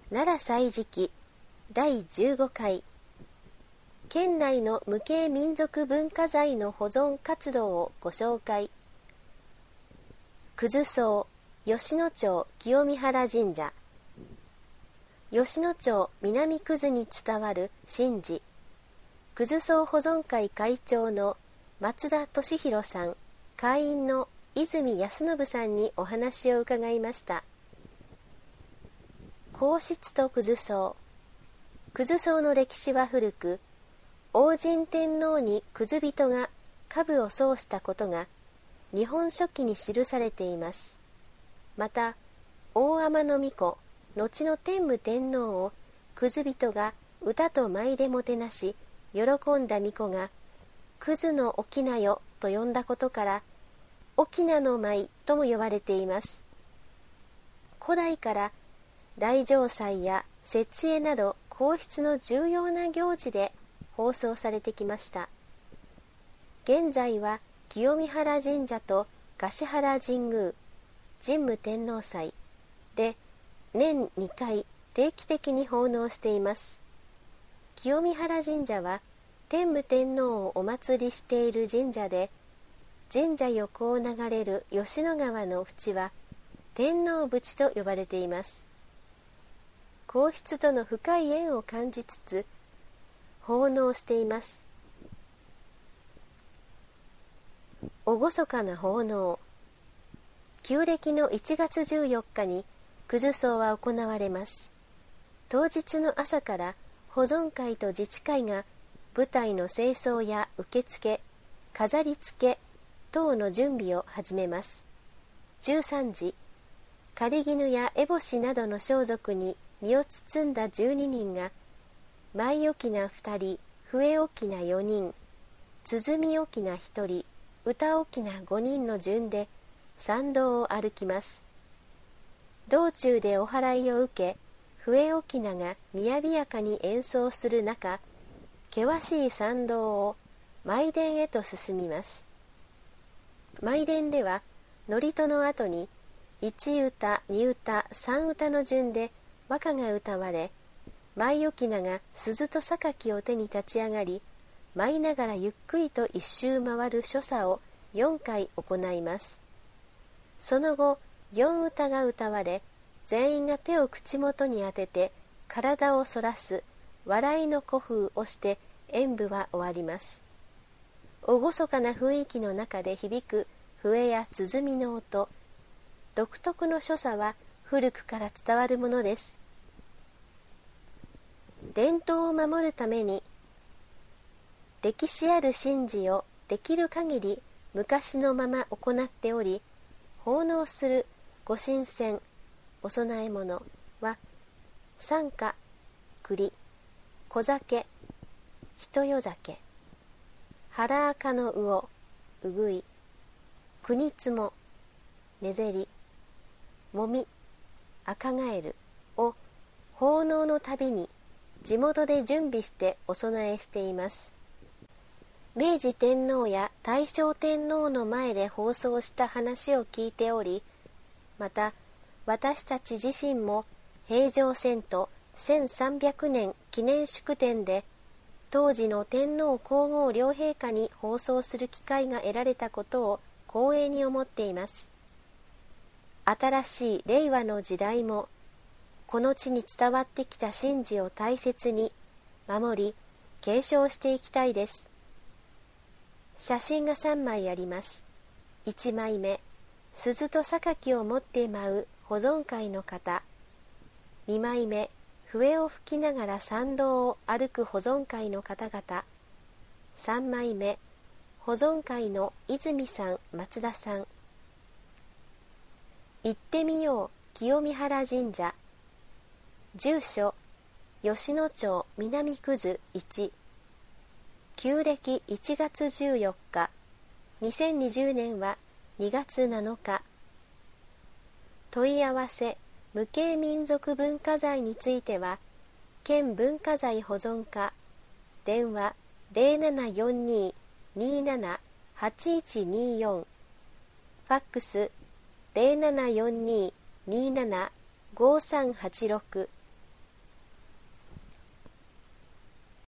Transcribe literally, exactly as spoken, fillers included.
奈良祭時期だいじゅうごかい、県内の無形民俗文化財の保存活動をご紹介。葛荘吉野町清見原神社。吉野町南葛に伝わる神事、葛荘保存会会長の松田俊弘さん、会員の泉康信さんにお話を伺いました。皇室と葛荘。葛荘の歴史は古く、王神天皇に葛人が兜を奏したことが日本書紀に記されています。また、大海人皇子、後の天武天皇を葛人が歌と舞でもてなし、喜んだ皇子が葛の翁よと呼んだことから、翁の舞とも呼ばれています。古代から大嘗祭や設営など皇室の重要な行事で放送されてきました。現在は清見原神社と橿原神宮、神武天皇祭で年にかい定期的に奉納しています。清見原神社は天武天皇をお祭りしている神社で、神社横を流れる吉野川の淵は天皇淵と呼ばれています。皇室との深い縁を感じつつ奉納しています。厳かな奉納。旧暦のいちがつじゅうよっかに葛荘は行われます。当日の朝から保存会と自治会が舞台の清掃や受付、飾り付け等の準備を始めます。じゅうさんじ、狩絹や烏帽子などの装束に身を包んだじゅうににんが、舞翁ふたり、笛翁よにん、鼓翁ひとり、歌翁ごにんの順で参道を歩きます。道中でお祓いを受け、笛翁が雅やかに演奏する中、険しい参道を舞殿へと進みます。舞殿では祝詞の後にいち歌、に歌、さん歌の順で和歌が歌われ、舞翁が鈴と榊を手に立ち上がり、舞いながらゆっくりと一周回る所作をよんかい行います。その後、よん歌が歌われ、全員が手を口元に当てて体を反らす笑いの古風をして演舞は終わります。厳かな雰囲気の中で響く笛や鼓の音、独特の所作は古くから伝わるものです。伝統を守るために歴史ある神事をできる限り昔のまま行っており、奉納するご神仙、お供え物は三花、栗、小酒、一夜酒、腹赤の魚、うぐい、国つも、ねぜり、もみ、赤ガエルを奉納のたびに地元で準備してお供えしています。明治天皇や大正天皇の前で放送した話を聞いており、また私たち自身も平城遷都せんさんびゃくねん記念祝典で当時の天皇皇后両陛下に放送する機会が得られたことを光栄に思っています。新しい令和の時代もこの地に伝わってきた神事を大切に守り継承していきたいです。写真がさんまいあります。いちまいめ、鈴と榊を持って舞う保存会の方。にまいめ、笛を吹きながら参道を歩く保存会の方々。さんまいめ、保存会の泉さん、松田さん。行ってみよう清見原神社。住所、吉野町南葛いち。旧暦いちがつじゅうよっか、にせんにじゅうねんはにがつなのか。問い合わせ、無形民俗文化財については、県文化財保存課、電話 ゼロななよんに にーなな はちいちにーよん、ファックス ゼロななよんに にーなな ごさんはちろく